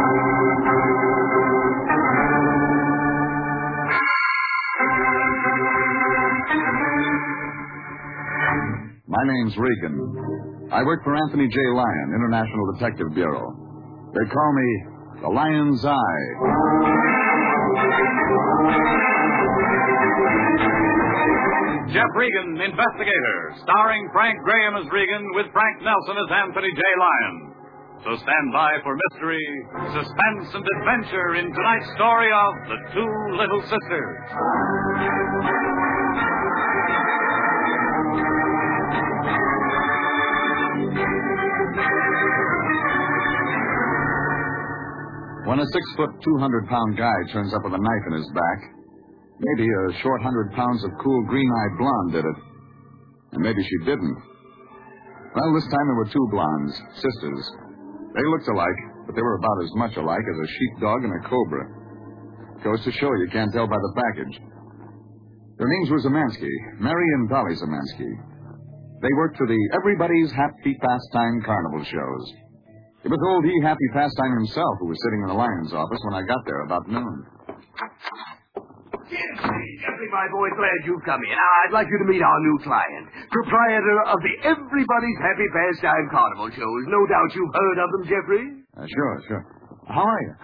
My name's Regan. I work for Anthony J. Lyon, International Detective Bureau. They call me the Lion's Eye. Jeff Regan, Investigator, starring Frank Graham as Regan with Frank Nelson as Anthony J. Lyon. So stand by for mystery, suspense, and adventure in tonight's story of The Two Little Sisters. When a 6-foot, 200-pound guy turns up with a knife in his back, maybe a short 100 pounds of cool green-eyed blonde did it. And maybe she didn't. Well, this time there were two blondes, sisters. They looked alike, but they were about as much alike as a sheepdog and a cobra. Goes to show you can't tell by the package. Their names were Zemansky, Mary and Dolly Zemansky. They worked for the Everybody's Happy Pastime Carnival shows. It was old Happy Pastime himself who was sitting in the Lion's office when I got there about noon. Jeffrey, my boy, glad you've come in. Now, I'd like you to meet our new client, proprietor of the Everybody's Happy Pastime Carnival shows. No doubt you've heard of them, Jeffrey? Sure. How are you?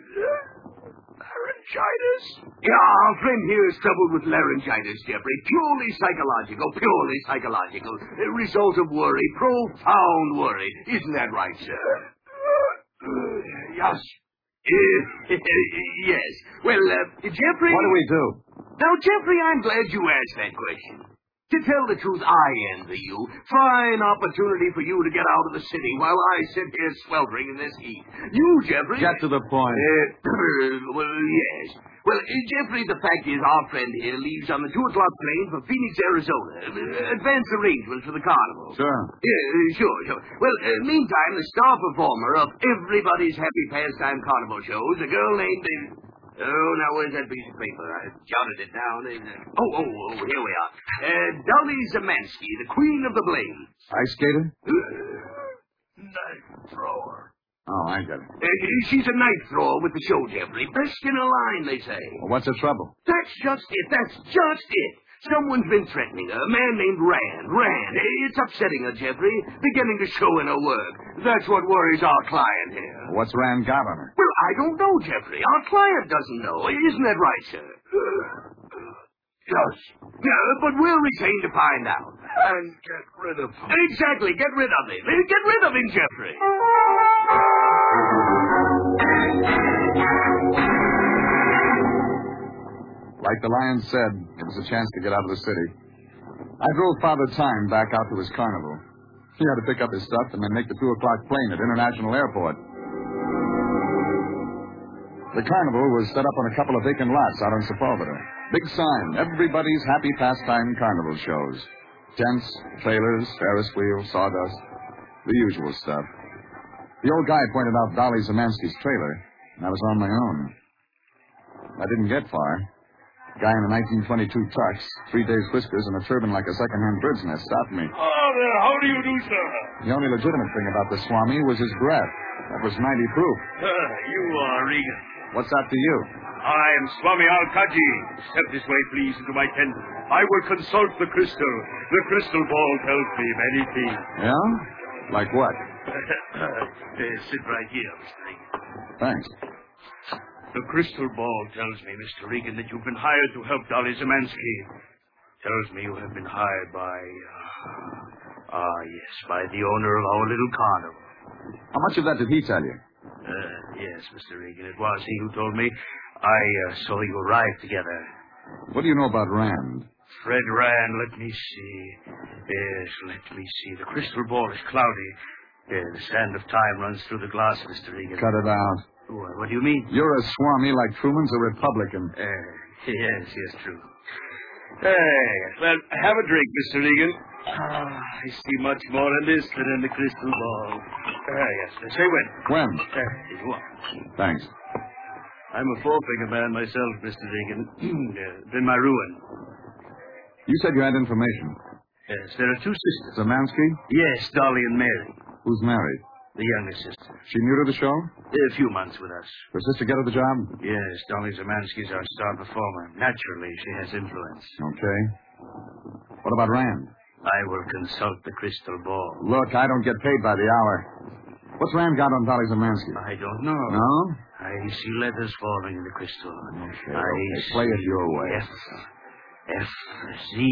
Laryngitis? Yeah, our friend here is troubled with laryngitis, Jeffrey. Purely psychological. A result of worry, profound worry. Isn't that right, sir? Yes. Yes. Well, Jeffrey... What do we do? Now, Jeffrey, I'm glad you asked that question. To tell the truth, I envy you. Fine opportunity for you to get out of the city while I sit here sweltering in this heat. You, Jeffrey... Get to the point. Well, yes. Well, Jeffrey, the fact is our friend here leaves on the 2 o'clock plane for Phoenix, Arizona. Advance arrangements for the carnival. Sure. Sure. Well, meantime, the star performer of Everybody's Happy Pastime Carnival shows, a girl named... Oh, now, where's that piece of paper? I jotted it down. Here we are. Dolly Zemansky, the queen of the blades. Ice skater? Knife thrower. Oh, I get it. She's a knife thrower with the show, Jeffrey. Best in a line, they say. Well, what's the trouble? That's just it. Someone's been threatening her. A man named Rand. It's upsetting her, Jeffrey. Beginning to show in her work. That's what worries our client here. What's Rand got on her? Well, I don't know, Jeffrey. Our client doesn't know. Isn't that right, sir? Yes. Yeah, but we'll retain to find out. And get rid of him. Exactly. Get rid of him. Get rid of him, Jeffrey. Like the Lion said, it was a chance to get out of the city. I drove Father Time back out to his carnival. He had to pick up his stuff and then make the 2 o'clock plane at International Airport. The carnival was set up on a couple of vacant lots out on Sepulveda. Big sign, Everybody's Happy Pastime Carnival shows. Tents, trailers, Ferris wheels, sawdust, the usual stuff. The old guy pointed out Dolly Zemansky's trailer, and I was on my own. I didn't get far. A guy in a 1922 tux, 3 days whiskers, and a turban like a second-hand bird's nest stopped me. Oh, there. How do you do, sir? The only legitimate thing about the Swami was his breath. That was 90 proof. You are Regan. What's that to you? I am Swami Al-Kaji. Step this way, please, into my tent. I will consult the crystal. The crystal ball tells me many things. Yeah? Like what? Sit right here, Mr. Regan. Thanks. The crystal ball tells me, Mr. Regan, that you've been hired to help Dolly Zemansky. Tells me you have been hired by... by the owner of our little carnival. How much of that did he tell you? Yes, Mr. Regan, it was he who told me. I saw you arrive together. What do you know about Rand? Fred Rand, let me see. Yes, let me see. The crystal ball is cloudy. The sand of time runs through the glass, Mr. Regan. Cut it out. What do you mean? You're a Swami like Truman's a Republican. Yes, true. Well, have a drink, Mr. Regan. I see much more in this than in the crystal ball. Yes. Say when. When? Here you are. Thanks. I'm a four-finger man myself, Mr. Regan. Been my ruin. You said you had information. Yes, there are 2 sisters. Zemansky? Yes, Dolly and Mary. Who's married? The younger sister. She new to the show? A few months with us. Her sister get her the job? Yes, Dolly Zamansky's our star performer. Naturally, she has influence. Okay. What about Rand? I will consult the crystal ball. Look, I don't get paid by the hour. What's Rand got on Dolly Zamansky? I don't know. No? I see letters falling in the crystal. Okay, I play it your way. F, Z.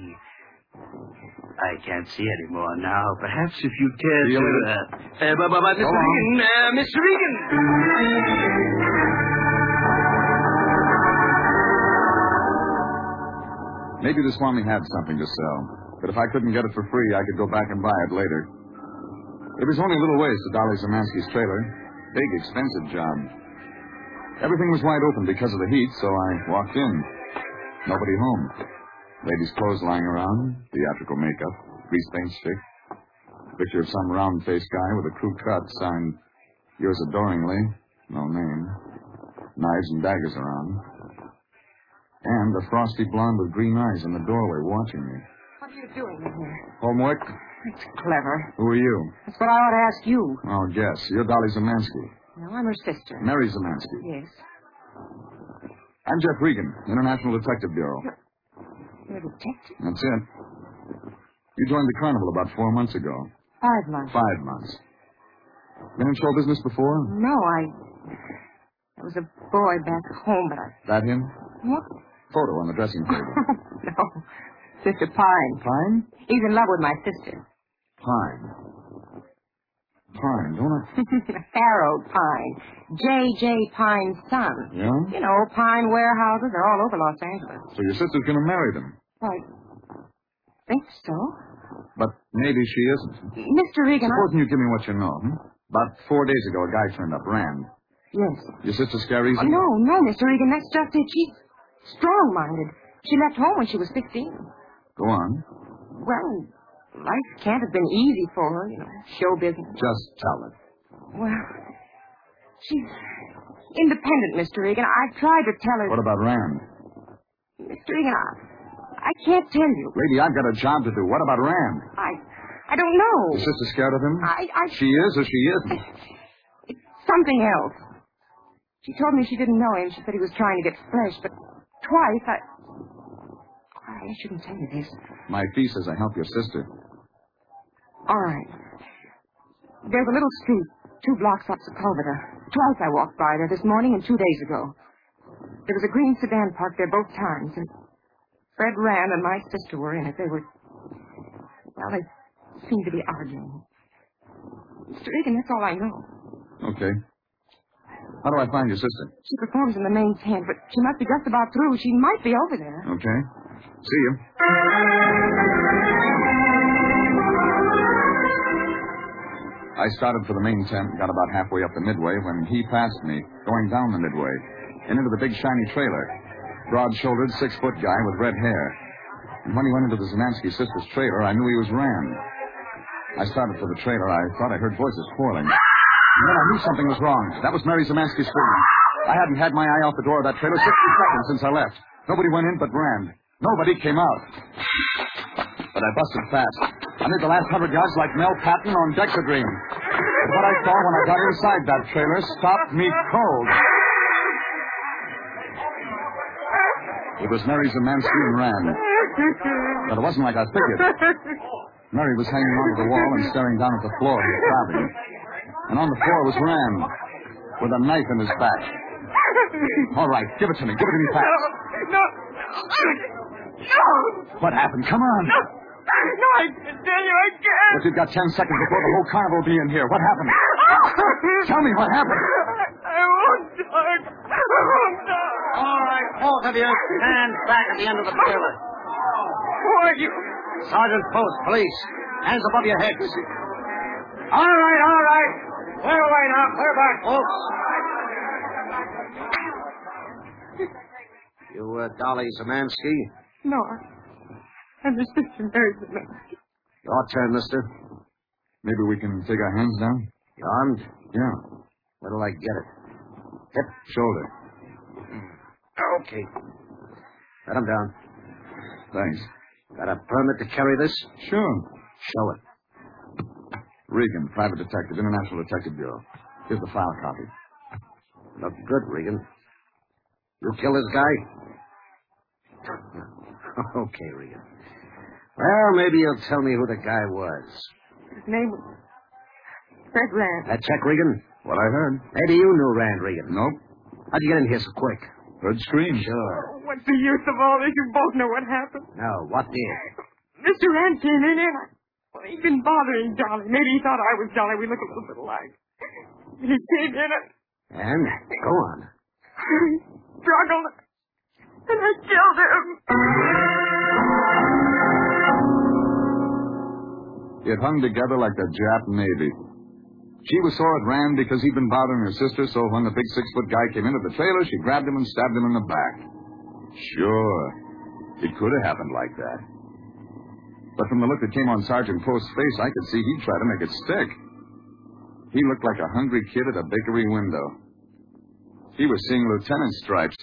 I can't see anymore now. Perhaps if you care See you to... later. Mr. Regan, Mr. Regan! Maybe the Swami had something to sell, but if I couldn't get it for free, I could go back and buy it later. It was only a little ways to Dolly Zamansky's trailer. Big, expensive job. Everything was wide open because of the heat, so I walked in. Nobody home. Ladies' clothes lying around, theatrical makeup, grease paint stick, picture of some round-faced guy with a crew cut signed, yours adoringly, no name, knives and daggers around, and a frosty blonde with green eyes in the doorway watching me. What are you doing in here? Homework? It's clever. Who are you? That's what I ought to ask you. Oh, guess. You're Dolly Zamansky. No, I'm her sister. Mary Zamansky. Yes. I'm Jeff Regan, International Detective Bureau. You're a detective? That's it. You joined the carnival about 4 months ago. 5 months. 5 months. Been in show business before? No, I was a boy back home, but I... That him? What? Photo on the dressing table. No. Sister Pine. Pine? He's in love with my sister. Pine. Pine, don't I? Harold Pine. J.J. Pine's son. Yeah? You know, Pine warehouses are all over Los Angeles. So your sister's going to marry them. I think so. But maybe she isn't. Mr. Regan, Supposing you give me what you know. About 4 days ago, a guy turned up, Rand. Yes. Your sister scare easy? No, Mr. Regan, that's just it. She's strong-minded. She left home when she was 15. Go on. Well, life can't have been easy for her, you know, show business. Just tell it. Well, she's independent, Mr. Regan. I've tried to tell her... What about Rand? Mr. Regan, I can't tell you. Lady, I've got a job to do. What about Rand? I don't know. Your sister scared of him? She is or she isn't? It's something else. She told me she didn't know him. She said he was trying to get fresh, but twice I shouldn't tell you this. My fee says I help your sister. All right. There's a little street 2 blocks up Sepulveda. Twice I walked by there this morning and 2 days ago. There was a green sedan parked there both times, and Fred Rand and my sister were in it. They seemed to be arguing. Mr. Regan, that's all I know. Okay. How do I find your sister? She performs in the main tent, but she must be just about through. She might be over there. Okay. See you. I started for the main tent and got about halfway up the midway when he passed me, going down the midway, and into the big shiny trailer. Broad-shouldered, 6-foot guy with red hair. And when he went into the Zamansky sister's trailer, I knew he was Rand. I started for the trailer. I thought I heard voices quarreling. And then I knew something was wrong. That was Mary Zamansky screaming. I hadn't had my eye off the door of that trailer 60 seconds since I left. Nobody went in but Rand. Nobody came out. But I busted fast. I made the last 100 yards like Mel Patton on Dexedrine. But what I saw when I got inside that trailer stopped me cold. It was Mary Zamansky and Rand. But it wasn't like I figured. Mary was hanging onto the wall and staring down at the floor of the cabin. And on the floor was Rand, with a knife in his back. All right, give it to me. Give it to me fast. No. What happened? Come on. No, I tell you I can't. But you've got 10 seconds before the whole carnival will be in here. What happened? Tell me what happened. I won't talk. All right, both of you, stand back at the end of the trailer. Who are you? Sergeant Post, police. Hands above your heads. All right. Clear away now. Clear back, folks. You, Dolly Zamansky? No, I'm the sister Mary Zamansky. Your turn, mister. Maybe we can take our hands down? You armed? Yeah. Where'll I get it? Hip? Shoulder. Okay. Let him down. Thanks. Got a permit to carry this? Sure. Show it. Regan, private detective, International Detective Bureau. Here's the file copy. Look good, Regan. You kill this guy? Okay, Regan. Well, maybe you'll tell me who the guy was. His name was Fred Rand. That check, Regan? What I heard. Maybe you knew Rand, Regan. Nope. How'd you get in here so quick? Heard screams. Sure. Oh, what's the use of all this? You both know what happened. No, what did? Mr. Rand came in and well, he'd been bothering Dolly. Maybe he thought I was Dolly. We look a little bit alike. He came in And? Go on. he struggled, and I killed him. It hung together like the Jap Navy. She was sore at Rand because he'd been bothering her sister, so when the big 6-foot guy came into the trailer, she grabbed him and stabbed him in the back. Sure, it could have happened like that. But from the look that came on Sergeant Post's face, I could see he'd try to make it stick. He looked like a hungry kid at a bakery window. He was seeing lieutenant stripes.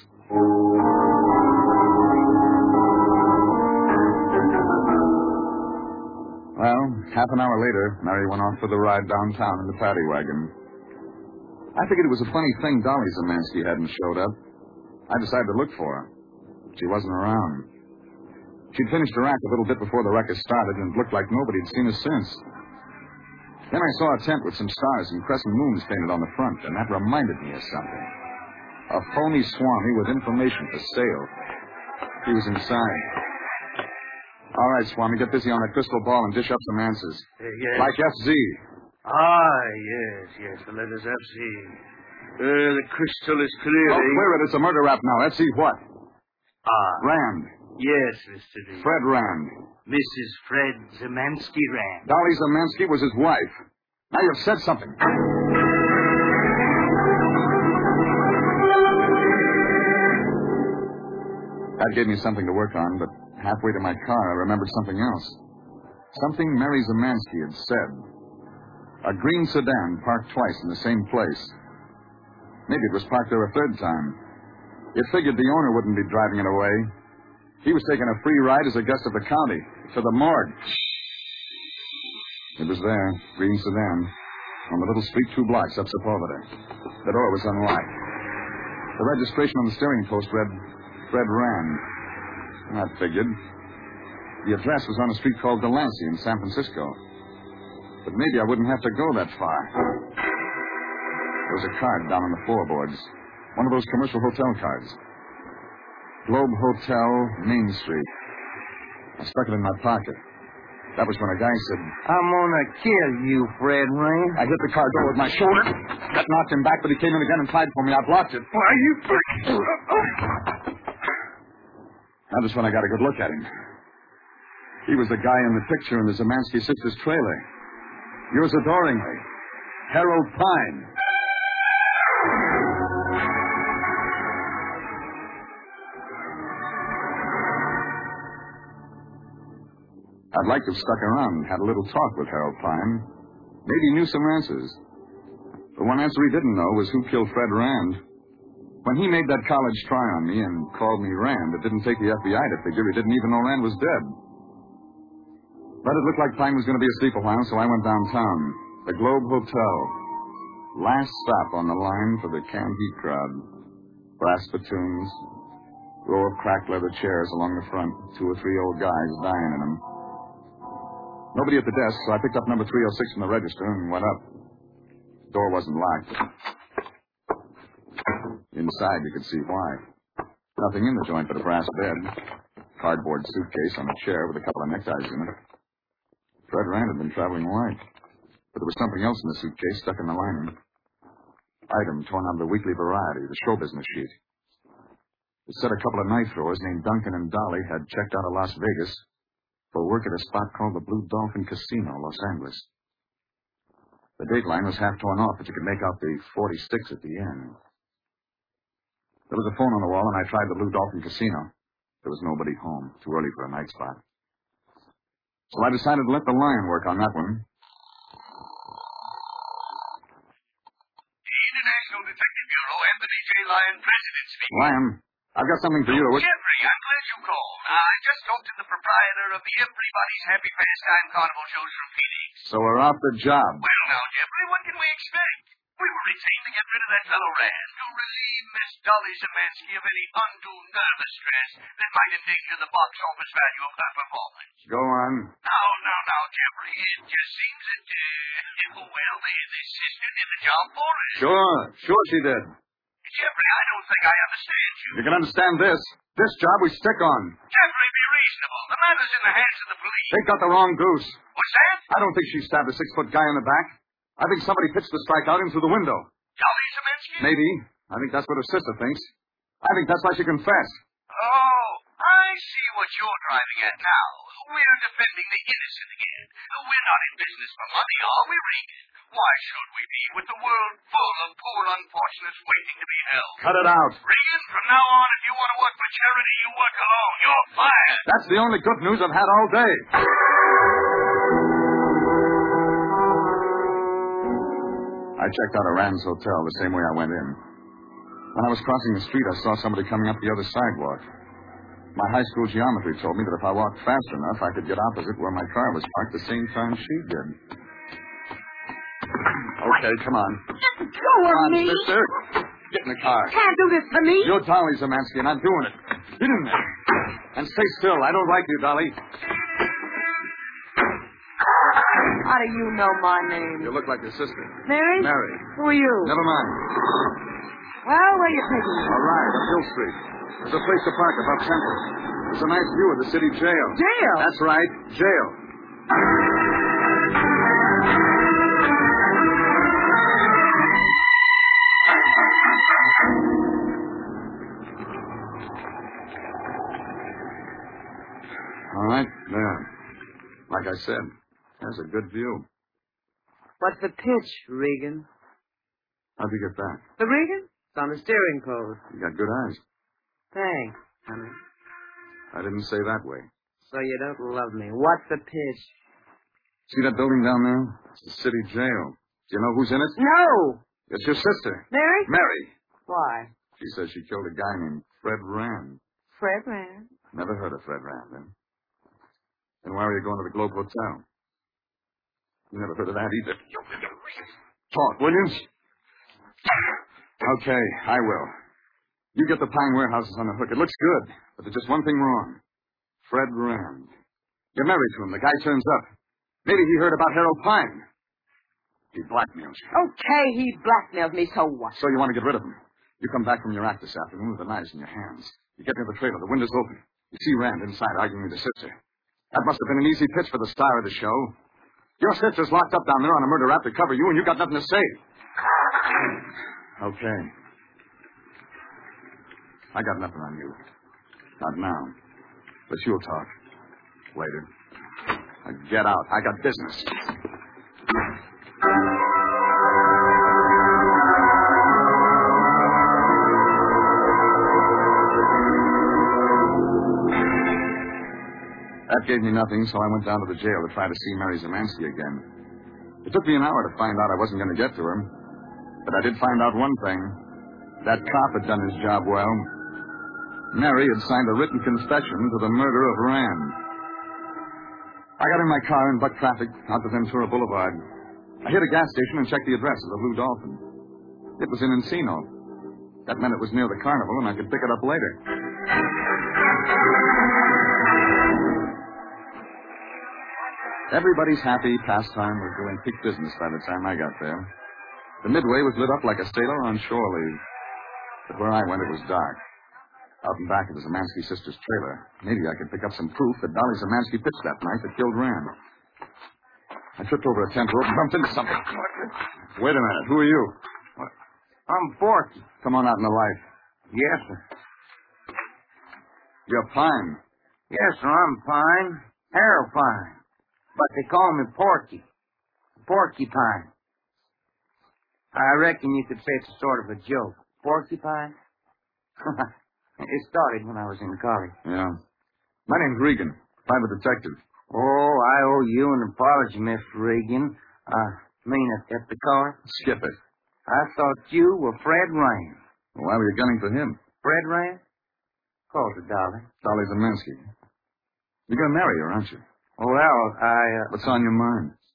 Well, half an hour later, Mary went off for the ride downtown in the paddy wagon. I figured it was a funny thing Dolly Zemansky hadn't showed up. I decided to look for her. She wasn't around. She'd finished her act a little bit before the ruckus started, and it looked like nobody had seen her since. Then I saw a tent with some stars and crescent moons painted on the front, and that reminded me of something. A phony Swami with information for sale. He was inside. All right, Swami, get busy on that crystal ball and dish up some answers. Yes. Like FZ. Yes, the letters FC. The crystal is clear. Oh, clear it. It's a murder rap now. FC what? Rand. Yes, Mr. D. Fred Rand. Mrs. Fred Zemansky Rand. Dolly Zemansky was his wife. Now you've said something. That gave me something to work on, but halfway to my car, I remembered something else. Something Mary Zemansky had said. A green sedan parked twice in the same place. Maybe it was parked there a third time. It figured the owner wouldn't be driving it away. He was taking a free ride as a guest of the county to the morgue. It was there, green sedan, on the little street 2 blocks up Sepulveda. The door was unlocked. The registration on the steering post read Fred Rand. I figured. The address was on a street called Delancey in San Francisco. But maybe I wouldn't have to go that far. There was a card down on the floorboards. One of those commercial hotel cards. Globe Hotel, Main Street. I stuck it in my pocket. That was when a guy said, I'm gonna kill you, Fred Rand. I hit the car door with my shoulder. That knocked him back, but he came in again and tried for me. I blocked it. Why, you... That was when I got a good look at him. He was the guy in the picture in the Zemansky sisters' trailer. Yours adoringly, Harold Pine. I'd like to have stuck around and had a little talk with Harold Pine. Maybe he knew some answers. The one answer he didn't know was who killed Fred Rand. When he made that college try on me and called me Rand, it didn't take the FBI to figure he didn't even know Rand was dead. But it looked like Pine was going to be asleep a while, so I went downtown. The Globe Hotel. Last stop on the line for the canned heat crowd. Brass spittoons. Row of cracked leather chairs along the front. 2 or 3 old guys dying in them. Nobody at the desk, so I picked up number 306 from the register and went up. The door wasn't locked. Inside, you could see why. Nothing in the joint but a brass bed. Cardboard suitcase on a chair with a couple of neckties in it. Fred Rand had been traveling light. But there was something else in the suitcase stuck in the lining. Item torn out of the Weekly Variety, the show business sheet. It said a couple of knife throwers named Duncan and Dolly had checked out of Las Vegas for work at a spot called the Blue Dolphin Casino, Los Angeles. The date line was half torn off, but you could make out the 46 at the end. There was a phone on the wall, and I tried the Blue Dolphin Casino. There was nobody home. Too early for a night spot. So I decided to let the lion work on that one. International Detective Bureau, Anthony J. Lyon, President speaking. Lion, I've got something for you to... Jeffrey, I'm glad you called. I just spoke to the proprietor of the Everybody's Happy Pastime Carnival shows from Phoenix. So we're off the job. Well, now, Jeffrey, what can we expect? We were retained to get rid of that fellow Rand, to relieve Miss Dolly Zemansky of any undue nervous stress that might endanger the box office value of her performance. Go on. Now, Jeffrey, it just seems that, well, the sister did the job for us. Sure she did. Jeffrey, I don't think I understand you. You can understand this. This job we stick on. Jeffrey, be reasonable. The matter's in the hands of the police. They got the wrong goose. What's that? I don't think she stabbed a 6-foot guy in the back. I think somebody pitched the strike out in through the window. Dolly Zemansky? Maybe. I think that's what her sister thinks. I think that's why she confessed. Oh, I see what you're driving at now. We're defending the innocent again. We're not in business for money, are we, Regan? Why should we be with the world full of poor unfortunates waiting to be held? Cut it out. Regan, from now on, if you want to work for charity, you work alone. You're fired. That's the only good news I've had all day. I checked out of Rand's hotel the same way I went in. When I was crossing the street, I saw somebody coming up the other sidewalk. My high school geometry told me that if I walked fast enough, I could get opposite where my car was parked the same time she did. Okay, come on. Let go of me. Sister. Get in the car. Can't do this for me. You're Dolly Zemansky, and I'm doing it. Get in there. And stay still. I don't like you, Dolly. How do you know my name? You look like your sister. Mary? Mary. Who are you? Never mind. Well, where are you taking me? All right, up Hill Street. There's a place to park above Central. There's a nice view of the city jail. Jail? That's right, jail. All right, there. Like I said, there's a good view. What's the pitch, Regan? How'd you get that? The Regan? It's on the steering post. You got good eyes. Thanks, honey. I didn't say that way. So you don't love me. What's the pitch? See that building down there? It's the city jail. Do you know who's in it? No. It's your sister. Mary? Mary. Why? She says she killed a guy named Fred Rand. Fred Rand. Never heard of Fred Rand, then. Then why are you going to the Globe Hotel? You never heard of that either. Talk, Williams. Okay, I will. You get the Pine warehouses on the hook. It looks good, but there's just one thing wrong. Fred Rand. You're married to him. The guy turns up. Maybe he heard about Harold Pine. He blackmails you. Okay, he blackmailed me, so what? So you want to get rid of him. You come back from your act this afternoon with the knives in your hands. You get near the trailer. The window's open. You see Rand inside arguing with his sister. That must have been an easy pitch for the star of the show. Your sister's locked up down there on a murder rap to cover you, and you got nothing to say. Okay. I got nothing on you. Not now. But you'll talk. Later. Now get out. I got business. That gave me nothing, so I went down to the jail to try to see Mary Zemansky again. It took me an hour to find out I wasn't going to get to her. But I did find out one thing. That cop had done his job well. Mary had signed a written confession to the murder of Rand. I got in my car and bucked traffic out to Ventura Boulevard. I hit a gas station and checked the address of the Blue Dolphin. It was in Encino. That meant it was near the carnival and I could pick it up later. Everybody's happy pastime was doing peak business by the time I got there. The Midway was lit up like a sailor on shore leave. But where I went, it was dark. Out and back of the Zemansky sisters' trailer. Maybe I could pick up some proof that Dolly Zemansky pitched that night that killed Rand. I tripped over a tent rope and bumped into something. Wait a minute. Who are you? I'm Forky. Come on out in the light. Yes, sir. You're Pine. Yes, sir, I'm Pine. Harold Pine. But they call me Porky. Porcupine. I reckon you could say it's a sort of a joke. Porcupine? It started when I was in college. Yeah. My name's Regan, private detective. Oh, I owe you an apology, Mr. Regan. At the car. Skip it. I thought you were Fred Rand. Why were you gunning for him? Fred Rand? Called her Dolly. Dolly Zemansky. You're going to marry her, aren't you? Well, What's on your mind?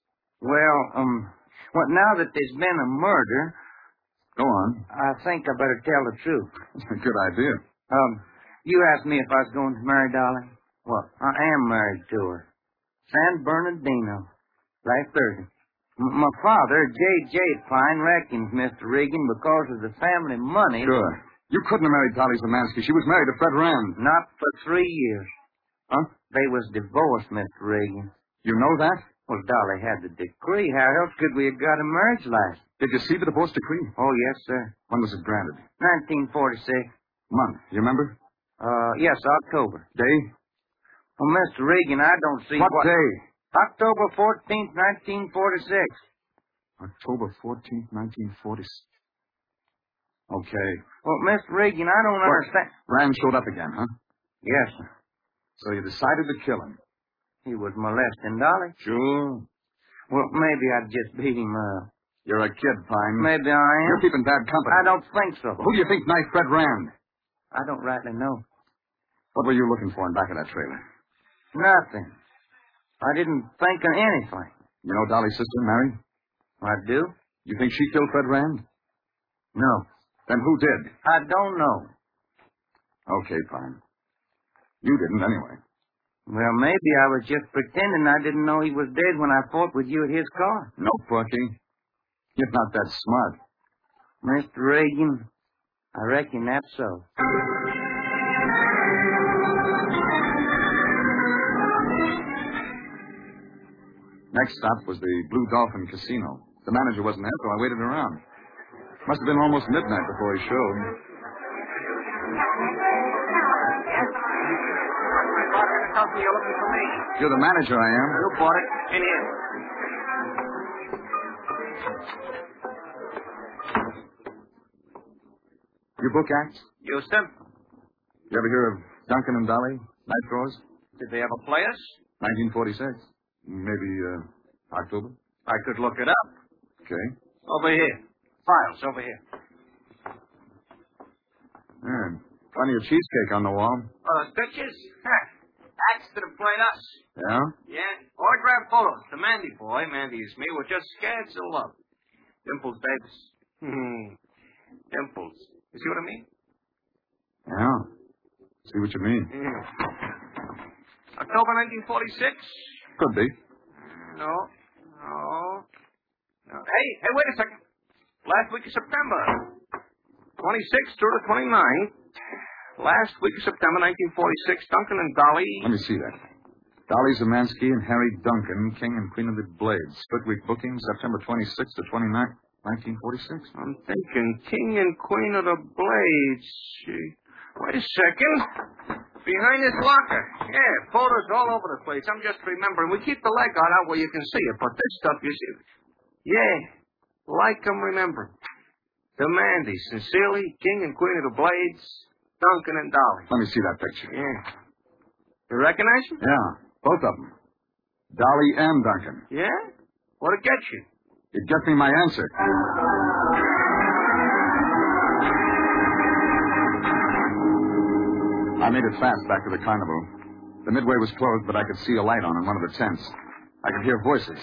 Well, now that there's been a murder, Go on. I think I better tell the truth. Good idea. You asked me if I was going to marry Dolly. Well, I am married to her. San Bernardino. Last Thursday. My father, J.J. Pine, reckons, Mr. Regan, because of the family money... Sure. You couldn't have married Dolly Zemansky. She was married to Fred Rand. Not for 3 years. Huh? They was divorced, Mr. Regan. You know that? Well, Dolly had the decree. How else could we have got a marriage license? Did you see the divorce decree? Oh, yes, sir. When was it granted? 1946. Month. You remember? Yes, October. Day? Well, Mr. Regan, I don't see What day? October 14th, 1946. October 14th, 1946. Okay. Well, Mr. Regan, I don't understand. Rand showed up again, huh? Yes, sir. So you decided to kill him? He was molesting Dolly. Sure. Well, maybe I just beat him up. You're a kid, Pine. Maybe I am. You're keeping bad company. I don't think so. Who do you think knifed Fred Rand? I don't rightly know. What were you looking for in back of that trailer? Nothing. I didn't think of anything. You know Dolly's sister, Mary? I do? You think she killed Fred Rand? No. Then who did? I don't know. Okay, Pine. You didn't, anyway. Well, maybe I was just pretending I didn't know he was dead when I fought with you at his car. No, Porky. You're not that smart. Mr. Reagan, I reckon that's so. Next stop was the Blue Dolphin Casino. The manager wasn't there, so I waited around. Must have been almost midnight before he showed. You're looking for me. You're the manager, I am. You bought it. In here. You book acts? Houston, You ever hear of Duncan and Dolly? Night Drawers? did they ever play us? 1946. Maybe, October? I could look it up. Okay. Over here. Files, over here. Yeah. Plenty of cheesecake on the wall. Pictures? Acts that have played us. Yeah? Yeah. Autograph photos. The Mandy boy, Mandy is me, we're just scared to love. Dimples Davis. Dimples. You see what I mean? Yeah. See what you mean. Yeah. October 1946? Could be. No. Hey, wait a second. Last week of September. 26th through the 29th. Last week of September 1946, Duncan and Dolly. Let me see that. Dolly Zemansky and Harry Duncan, King and Queen of the Blades. Split week booking, September 26th to 29th, 1946. I'm thinking King and Queen of the Blades. Wait a second. Behind this locker. Yeah, photos all over the place. I'm just remembering. We keep the leg on out where you can see it, but this stuff, you see. Yeah, like I'm remembering. The Mandy, sincerely, King and Queen of the Blades, Duncan and Dolly. Let me see that picture. Yeah. You recognize them? Yeah, both of them. Dolly and Duncan. Yeah? What'd it get you? It gets me my answer. I made it fast back to the carnival. The midway was closed, but I could see a light on in one of the tents. I could hear voices.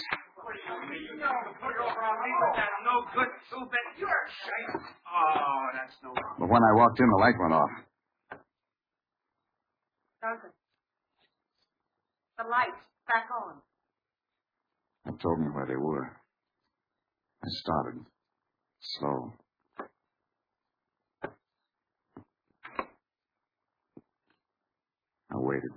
No good, stupid. You're a shite. Oh, that's no good. But when I walked in, the light went off. Duncan. The lights back on. That told me where they were. I started. Slow. I waited.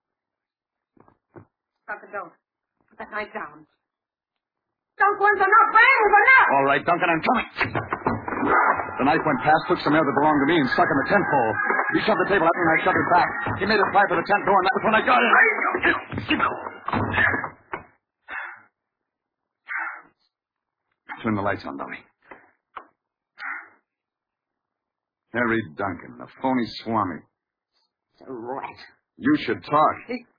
Duncan, don't. Put that knife down. Don't go into enough. Bang with enough. All right, Duncan, I'm coming. The knife went past, took some air that belonged to me, and stuck in the tent pole. He shoved the table at me, and I shoved it back. He made a fly for the tent door, and that was when I got in. Turn the lights on, Dolly. Harry Duncan, the phony swami. A rat. You should talk.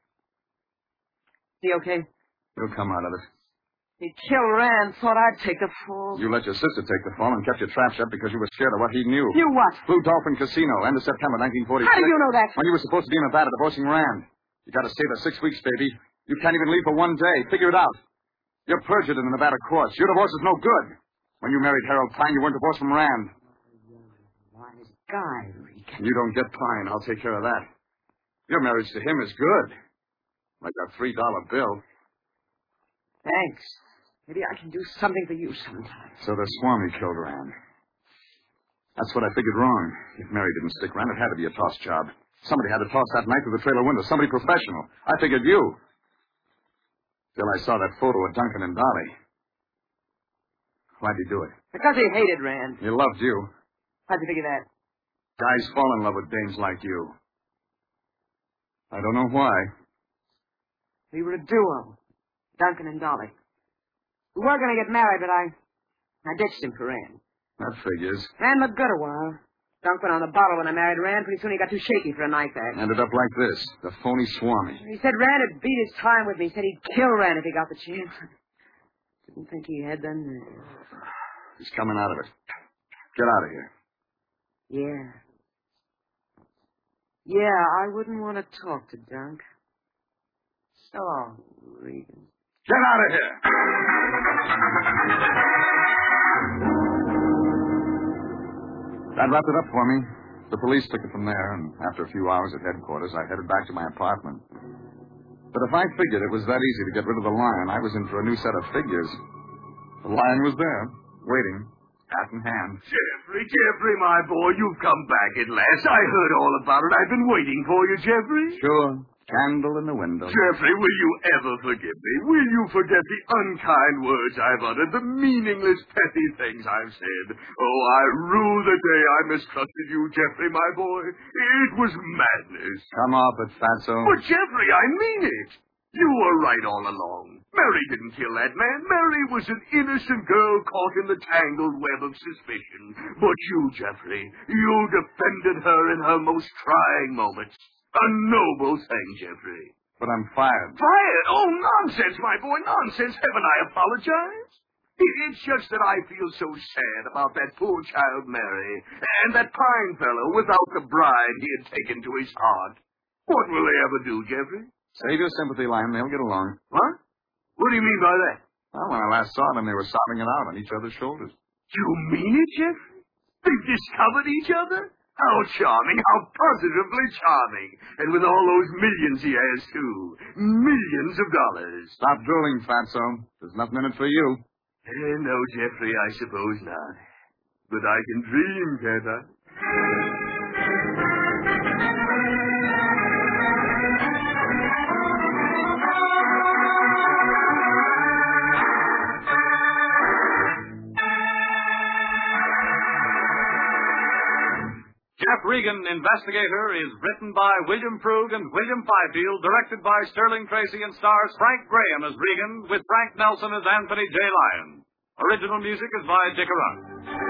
He okay? You'll come out of it. He killed Rand. Thought I'd take the fall. You let your sister take the fall and kept your trap shut because you were scared of what he knew. You what? Blue Dolphin Casino, end of September 1946. How do you know that? When you were supposed to be in Nevada divorcing Rand. You got to stay there 6 weeks, baby. You can't even leave for 1 day. Figure it out. You're perjured in the Nevada courts. Your divorce is no good. When you married Harold Pine, you weren't divorced from Rand. Wise guy, Regan. You don't get Pine. I'll take care of that. Your marriage to him is good. Like that $3 bill. Thanks. Maybe I can do something for you sometime. So the Swami killed Rand. That's what I figured wrong. If Mary didn't stick Rand, it had to be a toss job. Somebody had to toss that knife through the trailer window. Somebody professional. I figured you. Till I saw that photo of Duncan and Dolly. Why'd he do it? Because he hated Rand. He loved you. How'd you figure that? Guys fall in love with dames like you. I don't know why. We were a duo. Duncan and Dolly. We were going to get married, but I ditched him for Rand. That figures. Rand looked good a while. Dunk went on the bottle when I married Rand. Pretty soon he got too shaky for a knife act. Ended up like this. The phony Swami. He said Rand had beat his time with me. He said he'd kill Rand if he got the chance. Didn't think he had the nerve. He's coming out of it. Get out of here. Yeah. Yeah, I wouldn't want to talk to Dunk. So long, Regan. Get out of here! That wrapped it up for me. The police took it from there, and after a few hours at headquarters, I headed back to my apartment. But if I figured it was that easy to get rid of the lion, I was in for a new set of figures. The lion was there, waiting, hat in hand. Jeffrey, my boy, you've come back at last. I heard all about it. I've been waiting for you, Jeffrey. Sure. Candle in the window. Jeffrey, will you ever forgive me? Will you forget the unkind words I've uttered, the meaningless, petty things I've said? Oh, I rue the day I mistrusted you, Jeffrey, my boy. It was madness. Come off it, Fatso. But, Jeffrey, I mean it. You were right all along. Mary didn't kill that man. Mary was an innocent girl caught in the tangled web of suspicion. But you, Jeffrey, you defended her in her most trying moments. A noble thing, Jeffrey. But I'm fired. Fired? Oh, nonsense, my boy, nonsense. Haven't I apologized? It's just that I feel so sad about that poor child Mary and that Pine fellow without the bride he had taken to his heart. What will they ever do, Jeffrey? Save your sympathy, Lion. They'll get along. What? What do you mean by that? Well, when I last saw them, they were sobbing it out on each other's shoulders. You mean it, Jeffrey? They've discovered each other? How charming, how positively charming. And with all those millions he has, too. Millions of dollars. Stop drooling, Fatso. There's nothing in it for you. No, Jeffrey, I suppose not. But I can dream, can't I? Jeff Regan, Investigator, is written by William Frug and William Fifield, directed by Sterling Tracy, and stars Frank Graham as Regan, with Frank Nelson as Anthony J. Lyon. Original music is by Dick Arant.